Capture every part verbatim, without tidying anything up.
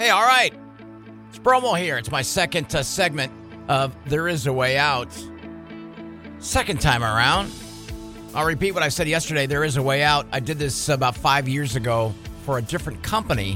Hey, all right. It's Bromo here. It's my second uh, segment of There Is a Way Out. Second time around. I'll repeat what I said yesterday. There is a way out. I did this about five years ago for a different company.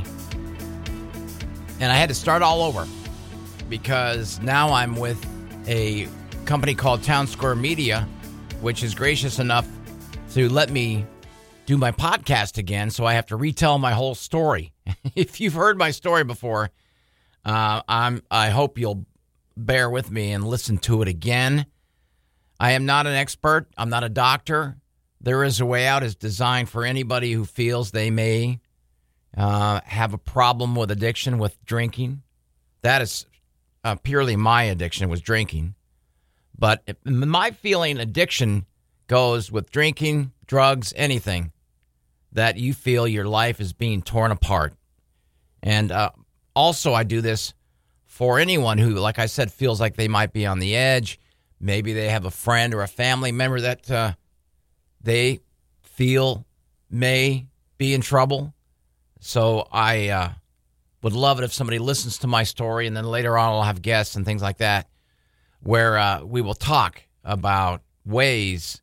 And I had to start all over because now I'm with a company called Town Square Media, which is gracious enough to let me do my podcast again. So I have to retell my whole story. If you've heard my story before, uh, I'm, I hope you'll bear with me and listen to it again. I am not an expert. I'm not a doctor. There Is a Way Out is designed for anybody who feels they may uh, have a problem with addiction, with drinking. That is uh, purely my addiction, was drinking. But if, my feeling addiction goes with drinking, drugs, anything that you feel your life is being torn apart. And uh, also I do this for anyone who, like I said, feels like they might be on the edge. Maybe they have a friend or a family member that uh, they feel may be in trouble. So I uh, would love it if somebody listens to my story, and then later on I'll have guests and things like that where uh, we will talk about ways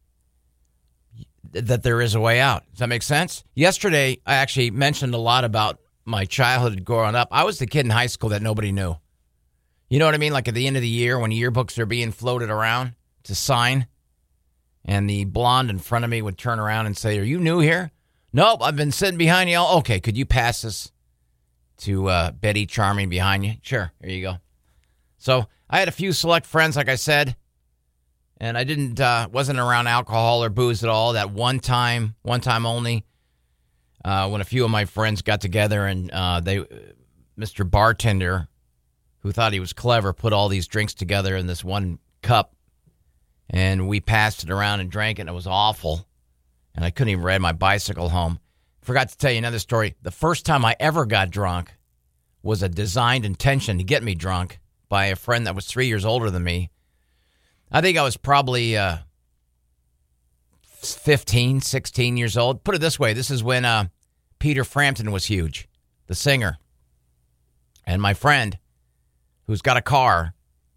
that there is a way out. Does that make sense? Yesterday, I actually mentioned a lot about my childhood growing up. I was the kid in high school that nobody knew. You know what I mean? Like at the end of the year when yearbooks are being floated around to sign, and the blonde in front of me would turn around and say, "Are you new here?" "Nope, I've been sitting behind you." "Oh, okay, could you pass this to uh, Betty Charming behind you?" "Sure, here you go." So I had a few select friends, like I said, and I didn't uh, wasn't around alcohol or booze at all. That one time, one time only, uh, when a few of my friends got together and uh, they, Mister Bartender, who thought he was clever, put all these drinks together in this one cup, and we passed it around and drank it, and it was awful. And I couldn't even ride my bicycle home. Forgot to tell you another story. The first time I ever got drunk was a designed intention to get me drunk by a friend that was three years older than me. I think I was probably uh, fifteen, sixteen years old. Put it this way. This is when uh, Peter Frampton was huge, the singer. And my friend, who's got a car,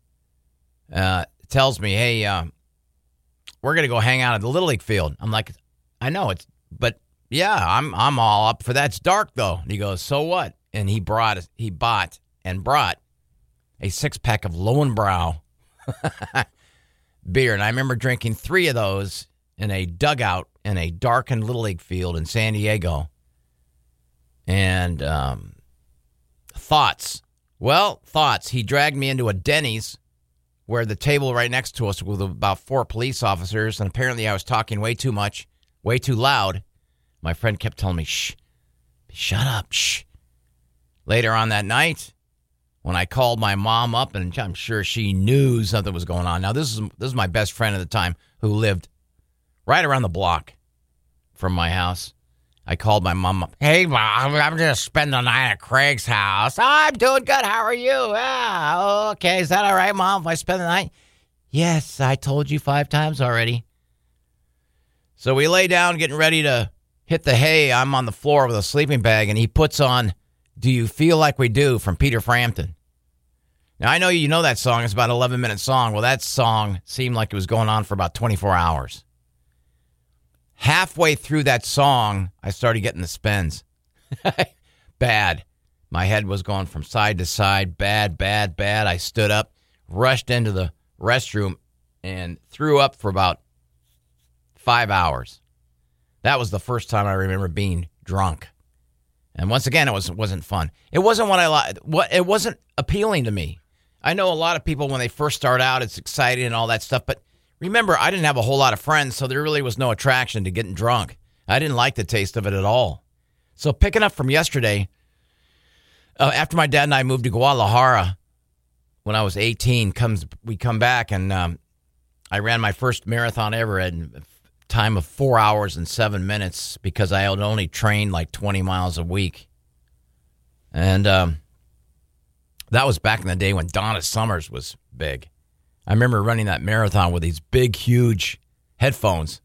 uh, tells me, "Hey, uh, we're going to go hang out at the Little League field." I'm like, "I know it's, but yeah, I'm I'm all up for that. It's dark though." And he goes, "So what?" And he brought, he bought and brought a six pack of Lowenbrau beer, and I remember drinking three of those in a dugout in a darkened Little League field in San Diego. And um, thoughts. Well, thoughts. He dragged me into a Denny's where the table right next to us was with about four police officers, and apparently I was talking way too much, way too loud. My friend kept telling me, "Shh, shut up, shh." Later on that night, when I called my mom up, and I'm sure she knew something was going on. Now, this is this is my best friend at the time who lived right around the block from my house. I called my mom up. "Hey, Mom, I'm going to spend the night at Craig's house." "Oh, I'm doing good. How are you?" "Ah, okay. Is that all right, Mom, if I spend the night?" "Yes, I told you five times already." So we lay down getting ready to hit the hay. I'm on the floor with a sleeping bag, and he puts on "Do You Feel Like We Do" from Peter Frampton. Now, I know you know that song. It's about an eleven-minute song. Well, that song seemed like it was going on for about twenty-four hours. Halfway through that song, I started getting the spins. Bad. My head was going from side to side. Bad, bad, bad. I stood up, rushed into the restroom, and threw up for about five hours. That was the first time I remember being drunk. And once again, it was, wasn't fun. It wasn't what I liked. What it wasn't appealing to me. I know a lot of people, when they first start out, it's exciting and all that stuff. But remember, I didn't have a whole lot of friends, so there really was no attraction to getting drunk. I didn't like the taste of it at all. So picking up from yesterday, uh, after my dad and I moved to Guadalajara when I was eighteen, comes we come back, and um, I ran my first marathon ever at a time of four hours and seven minutes because I had only trained like twenty miles a week. And um, that was back in the day when Donna Summers was big. I remember running that marathon with these big, huge headphones.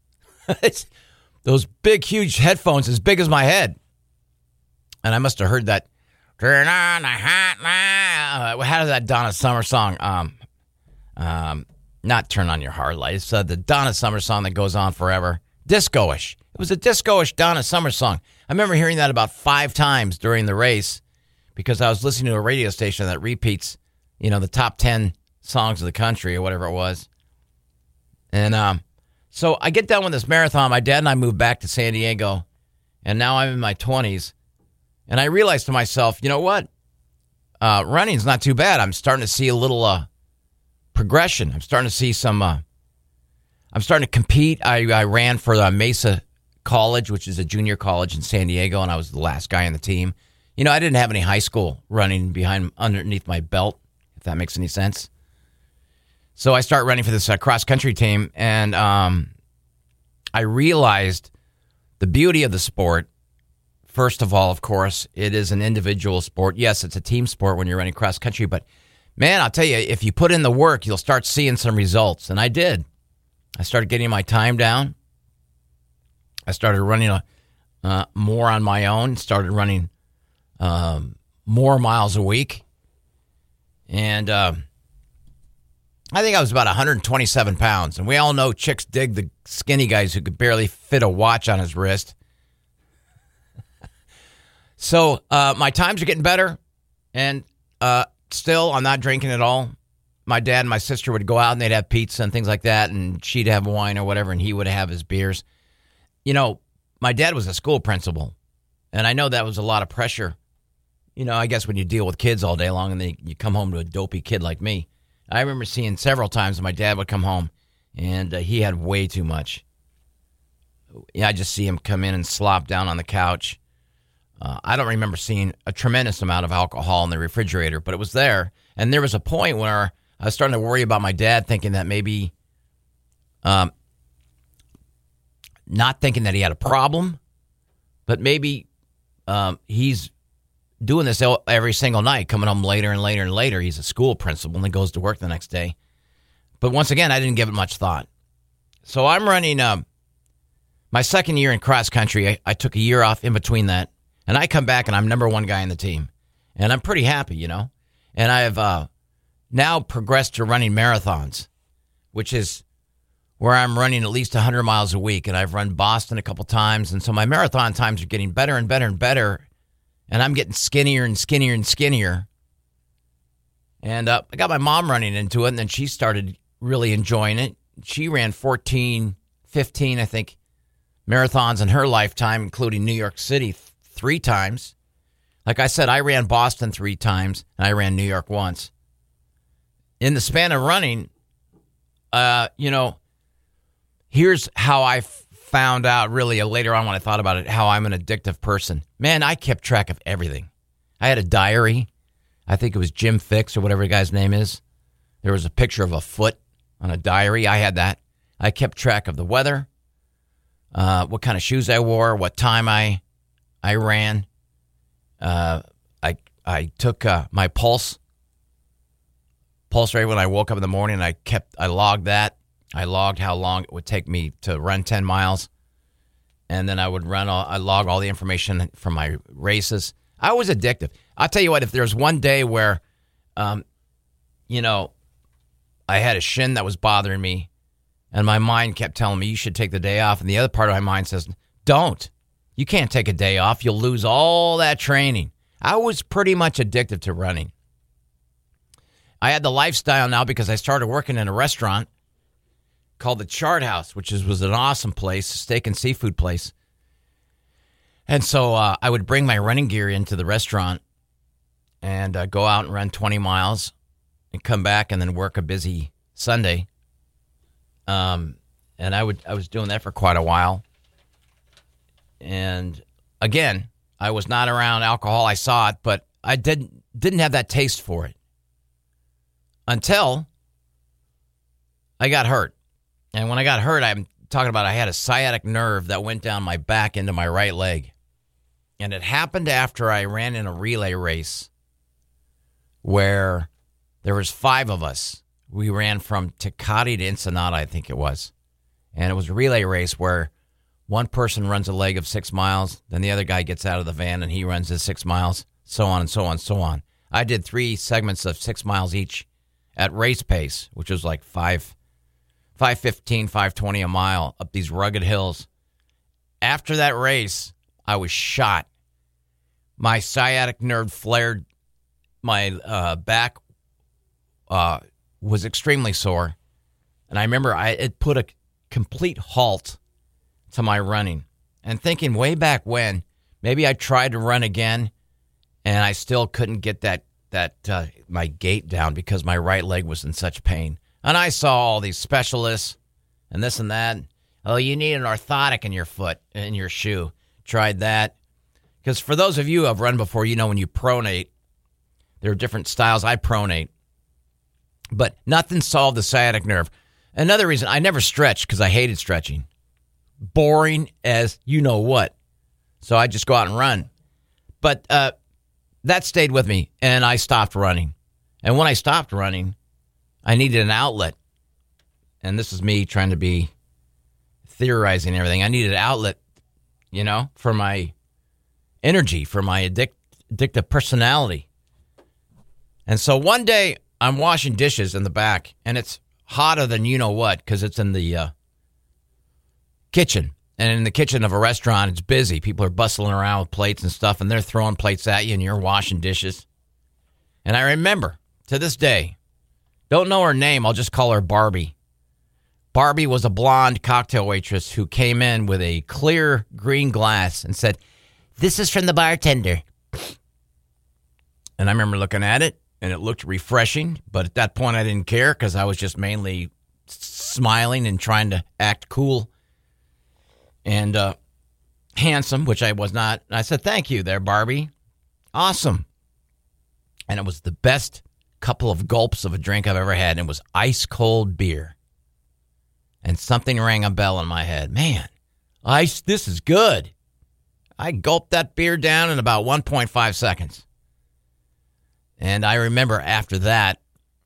Those big, huge headphones as big as my head. And I must have heard that Turn on the hot light. Uh, how does that Donna Summer song? Um, um, not Turn On Your Heart Light. It's uh, the Donna Summer song that goes on forever. Disco-ish. It was a disco-ish Donna Summer song. I remember hearing that about five times during the race because I was listening to a radio station that repeats, you know, the top ten songs of the country or whatever it was. And um, so I get done with this marathon. My dad and I moved back to San Diego, and now I'm in my twenties. And I realized to myself, you know what? Uh, running's not too bad. I'm starting to see a little uh, progression. I'm starting to see some, uh, I'm starting to compete. I, I ran for uh, Mesa College, which is a junior college in San Diego, and I was the last guy on the team. You know, I didn't have any high school running behind underneath my belt, if that makes any sense. So I start running for this uh, cross-country team, and um, I realized the beauty of the sport. First of all, of course, it is an individual sport. Yes, it's a team sport when you're running cross-country, but, man, I'll tell you, if you put in the work, you'll start seeing some results, and I did. I started getting my time down. I started running a, uh, more on my own, started running um, more miles a week, and uh, I think I was about one hundred twenty-seven pounds, and we all know chicks dig the skinny guys who could barely fit a watch on his wrist. So uh, my times are getting better, and uh, still I'm not drinking at all. My dad and my sister would go out, and they'd have pizza and things like that, and she'd have wine or whatever, and he would have his beers. You know, my dad was a school principal, and I know that was a lot of pressure. You know, I guess when you deal with kids all day long and then you come home to a dopey kid like me. I remember seeing several times my dad would come home, and uh, he had way too much. Yeah, I just see him come in and slop down on the couch. Uh, I don't remember seeing a tremendous amount of alcohol in the refrigerator, but it was there. And there was a point where I was starting to worry about my dad, thinking that maybe, um, not thinking that he had a problem, but maybe um, he's doing this every single night, coming home later and later and later. He's a school principal and he goes to work the next day. But once again, I didn't give it much thought. So I'm running um, my second year in cross country. I, I took a year off in between that. And I come back and I'm number one guy on the team. And I'm pretty happy, you know. And I've uh, now progressed to running marathons, which is where I'm running at least one hundred miles a week. And I've run Boston a couple times. And so my marathon times are getting better and better and better. And I'm getting skinnier and skinnier and skinnier. And uh, I got my mom running into it. And then she started really enjoying it. She ran fourteen, fifteen, I think, marathons in her lifetime, including New York City three times. Like I said, I ran Boston three times, and I ran New York once. In the span of running, uh, you know, here's how I f- found out really later on when I thought about it, how I'm an addictive person. Man, I kept track of everything. I had a diary. I think it was Jim Fix or whatever the guy's name is. There was a picture of a foot on a diary. I had that. I kept track of the weather, uh, what kind of shoes I wore, what time I I ran. Uh, I I took uh, my pulse, pulse rate when I woke up in the morning. I kept I logged that. I logged how long it would take me to run ten miles, and then I would run. All, I log all the information from my races. I was addictive. I'll tell you what. If there's one day where, um, you know, I had a shin that was bothering me, and my mind kept telling me you should take the day off, and the other part of my mind says don't. You can't take a day off. You'll lose all that training. I was pretty much addicted to running. I had the lifestyle now because I started working in a restaurant called the Chart House, which is, was an awesome place, a steak and seafood place. And so uh, I would bring my running gear into the restaurant and uh, go out and run twenty miles and come back and then work a busy Sunday. Um, and I would I was doing that for quite a while. And again, I was not around alcohol. I saw it, but I didn't didn't have that taste for it until I got hurt. And when I got hurt, I'm talking about I had a sciatic nerve that went down my back into my right leg. And it happened after I ran in a relay race where there was five of us. We ran from Tecate to Ensenada, I think it was. And it was a relay race where one person runs a leg of six miles, then the other guy gets out of the van and he runs his six miles. so on and so on and so on. I did three segments of six miles each at race pace, which was like five, five fifteen, five twenty a mile up these rugged hills. After that race, I was shot. My sciatic nerve flared. My uh, back uh, was extremely sore. And I remember I it put a complete halt to my running. And thinking way back when, maybe I tried to run again, and I still couldn't get that that uh, my gait down because my right leg was in such pain. And I saw all these specialists and this and that. Oh, you need an orthotic in your foot, in your shoe. Tried that. Because for those of you who have run before, you know when you pronate, there are different styles. I pronate. But nothing solved the sciatic nerve. Another reason, I never stretched because I hated stretching. Boring as you know what. So I just go out and run. But uh, that stayed with me, and I stopped running. And when I stopped running, I needed an outlet. And this is me trying to be theorizing everything. I needed an outlet, you know, for my energy, for my addict, addictive personality. And so one day I'm washing dishes in the back, and it's hotter than you know what because it's in the uh, kitchen. And in the kitchen of a restaurant, it's busy. People are bustling around with plates and stuff, and they're throwing plates at you, and you're washing dishes. And I remember, to this day, don't know her name, I'll just call her Barbie. Barbie was a blonde cocktail waitress who came in with a clear green glass and said, "This is from the bartender." And I remember looking at it, and it looked refreshing. But at that point, I didn't care because I was just mainly smiling and trying to act cool and uh, handsome, which I was not. And I said, "Thank you there, Barbie. Awesome." And it was the best couple of gulps of a drink I've ever had. And it was ice cold beer. And something rang a bell in my head. Man, ice, this is good. I gulped that beer down in about one point five seconds. And I remember after that,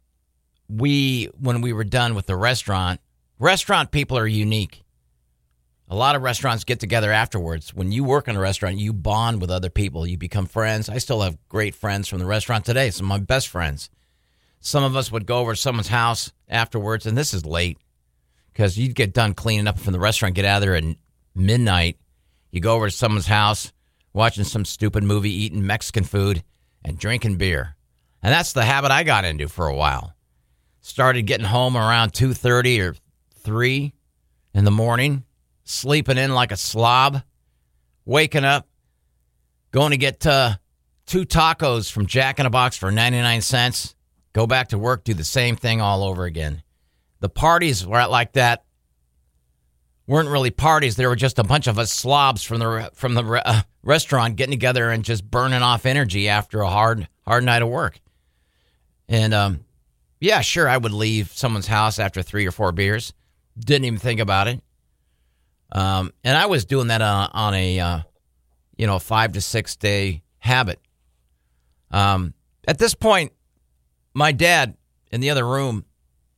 we, when we were done with the restaurant, restaurant people are unique. A lot of restaurants get together afterwards. When you work in a restaurant, you bond with other people. You become friends. I still have great friends from the restaurant today, some of my best friends. Some of us would go over to someone's house afterwards, and this is late. Because you'd get done cleaning up from the restaurant, get out of there at midnight. You go over to someone's house, watching some stupid movie, eating Mexican food, and drinking beer. And that's the habit I got into for a while. Started getting home around two thirty or three in the morning, sleeping in like a slob, waking up, going to get uh, two tacos from Jack in the Box for ninety-nine cents, go back to work, do the same thing all over again. The parties were like that. Weren't really parties. There were just a bunch of us slobs from the from the uh, restaurant getting together and just burning off energy after a hard hard night of work. And um, yeah, sure, I would leave someone's house after three or four beers. Didn't even think about it. Um, and I was doing that on, on a uh, you know five to six day habit. Um, at this point, my dad in the other room.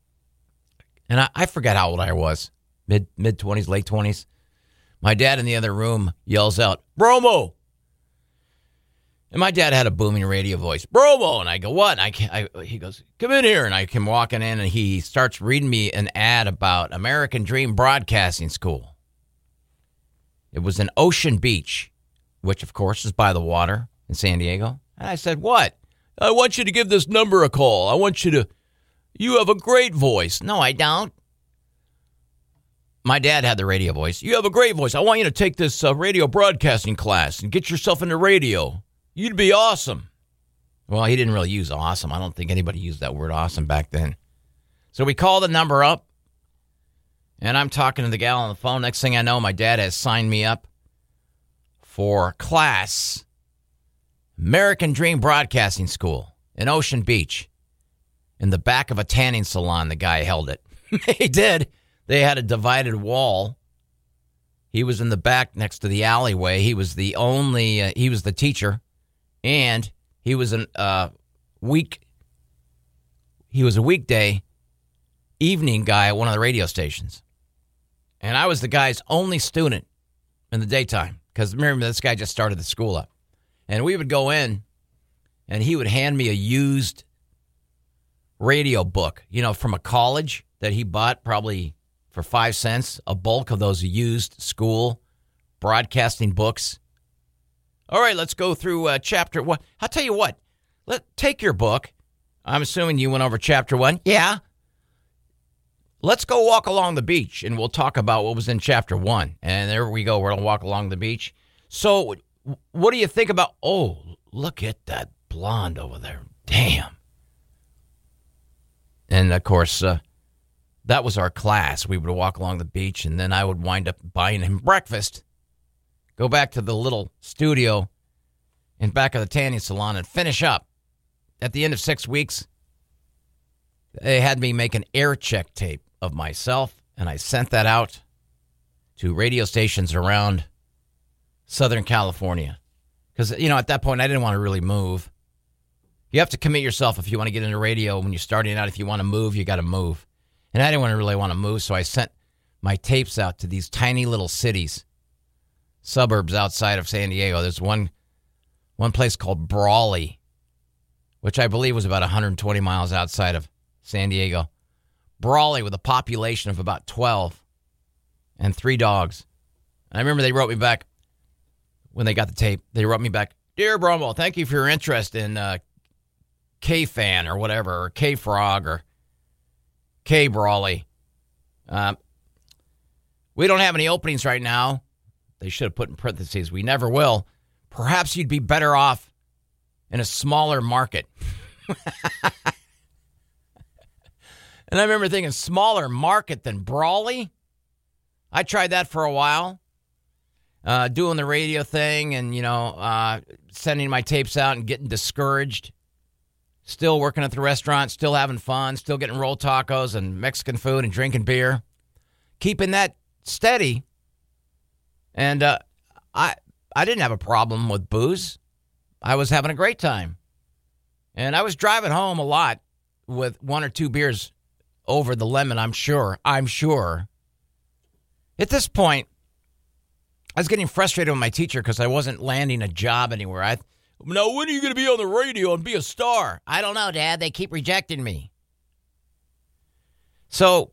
And I, I forgot how old I was, mid mid twenties, late twenties. My dad in the other room yells out, "Bromo!" And my dad had a booming radio voice, "Bromo!" And I go, "What?" And I, can, I he goes, "Come in here." And I come walking in, and he starts reading me an ad about American Dream Broadcasting School. It was in Ocean Beach, which, of course, is by the water in San Diego. And I said, "What?" "I want you to give this number a call. I want you to... You have a great voice." "No, I don't." My dad had the radio voice. "You have a great voice. I want you to take this uh, radio broadcasting class and get yourself into radio. You'd be awesome." Well, he didn't really use awesome. I don't think anybody used that word awesome back then. So we call the number up, and I'm talking to the gal on the phone. Next thing I know, my dad has signed me up for class, American Dream Broadcasting School in Ocean Beach. In the back of a tanning salon, the guy held it. He did. They had a divided wall. He was in the back next to the alleyway. He was the only, uh, he was the teacher. And he was a uh, week, he was a weekday evening guy at one of the radio stations. And I was the guy's only student in the daytime. Because remember, this guy just started the school up. And we would go in and he would hand me a used radio book, you know, from a college that he bought probably for five cents, a bulk of those used school broadcasting books. All right, let's go through uh, chapter one. I'll tell you what, let take your book. I'm assuming you went over chapter one. Yeah. Let's go walk along the beach, and we'll talk about what was in chapter one. And there we go. We're going to walk along the beach. So what do you think about, oh, look at that blonde over there. Damn. And, of course, uh, that was our class. We would walk along the beach, and then I would wind up buying him breakfast, go back to the little studio in back of the tanning salon, and finish up. At the end of six weeks, they had me make an air check tape of myself, and I sent that out to radio stations around Southern California. Because, you know, at that point, I didn't want to really move. You have to commit yourself if you want to get into radio. When you're starting out, if you want to move, you got to move. And I didn't want to really want to move, so I sent my tapes out to these tiny little cities, suburbs outside of San Diego. There's one one place called Brawley, which I believe was about one hundred twenty miles outside of San Diego. Brawley with a population of about twelve and three dogs. And I remember they wrote me back when they got the tape. They wrote me back, "Dear Bromo, thank you for your interest in uh, K-Fan or whatever, or K-Frog or K-Brawley. Um, we don't have any openings right now." They should have put in parentheses, "We never will. Perhaps you'd be better off in a smaller market." And I remember thinking, smaller market than Brawley? I tried that for a while, uh, doing the radio thing and, you know, uh, sending my tapes out and getting discouraged. Still working at the restaurant, still having fun, still getting roll tacos and Mexican food and drinking beer. Keeping that steady. And uh, I I didn't have a problem with booze. I was having a great time. And I was driving home a lot with one or two beers over the lemon, I'm sure. I'm sure. At this point, I was getting frustrated with my teacher because I wasn't landing a job anywhere. I Now, when are you going to be on the radio and be a star? I don't know, Dad. They keep rejecting me. So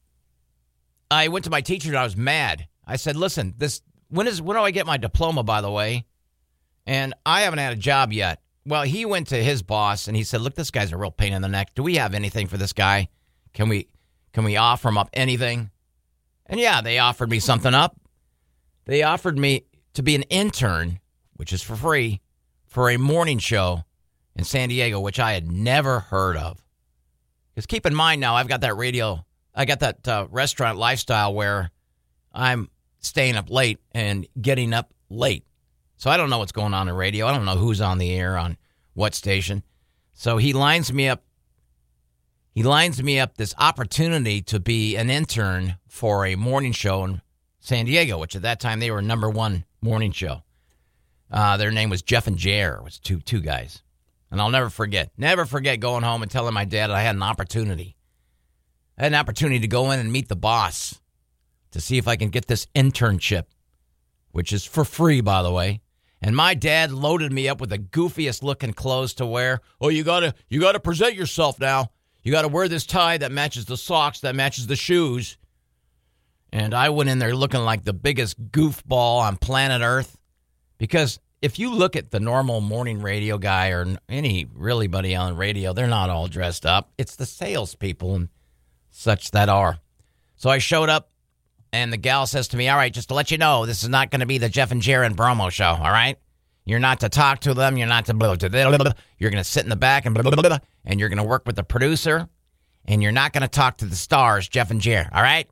I went to my teacher and I was mad. I said, listen, this when is when do I get my diploma, by the way? And I haven't had a job yet. Well, he went to his boss and he said, look, this guy's a real pain in the neck. Do we have anything for this guy? Can we can we offer him up anything? And yeah, they offered me something up. They offered me to be an intern, which is for free, for a morning show in San Diego, which I had never heard of. Because keep in mind now, I've got that radio, I got that uh, restaurant lifestyle where I'm staying up late and getting up late. So I don't know what's going on in radio. I don't know who's on the air on what station. So he lines me up. He lines me up this opportunity to be an intern for a morning show in San Diego, which at that time they were number one morning show. Uh, their name was Jeff and Jer. It was two two guys. And I'll never forget, never forget going home and telling my dad I had an opportunity. I had an opportunity to go in and meet the boss to see if I can get this internship, which is for free, by the way. And my dad loaded me up with the goofiest looking clothes to wear. Oh, you gotta, you gotta present yourself now. You gotta wear this tie that matches the socks, that matches the shoes. And I went in there looking like the biggest goofball on planet Earth. Because if you look at the normal morning radio guy or any really buddy on the radio, they're not all dressed up. It's the salespeople and such that are. So I showed up, and the gal says to me, all right, just to let you know, this is not going to be the Jeff and Jer and Bromo show, all right? You're not to talk to them. You're not to blah, blah, blah, blah. You're going to sit in the back and blah, blah, blah, blah, and you're going to work with the producer, and you're not going to talk to the stars, Jeff and Jer, all right?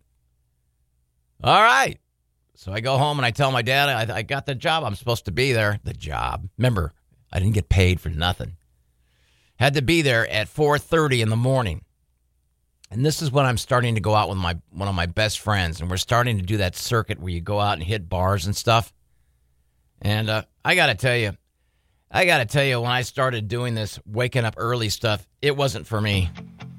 All right. So I go home and I tell my dad I, I got the job. I'm supposed to be there. The job. Remember, I didn't get paid for nothing. Had to be there at four thirty in the morning. And this is when I'm starting to go out with my one of my best friends. And we're starting to do that circuit where you go out and hit bars and stuff. And uh, I got to tell you, I got to tell you, when I started doing this waking up early stuff, it wasn't for me.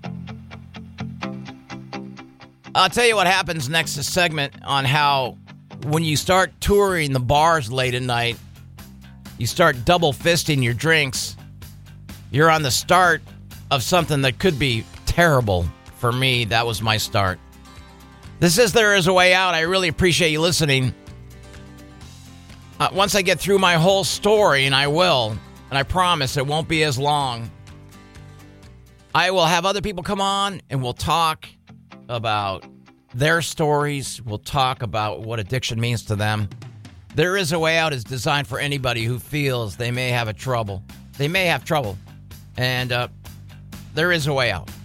I'll tell you what happens next segment on how when you start touring the bars late at night, you start double fisting your drinks You're on the start of something that could be terrible. For me, that was my start. This is There Is a Way Out. I really appreciate you listening. Uh, once I get through my whole story, and I will, and I promise it won't be as long, I will have other people come on and we'll talk about their stories. We'll talk about what addiction means to them. There Is a Way Out is designed for anybody who feels they may have a trouble. They may have trouble. And uh, there is a way out.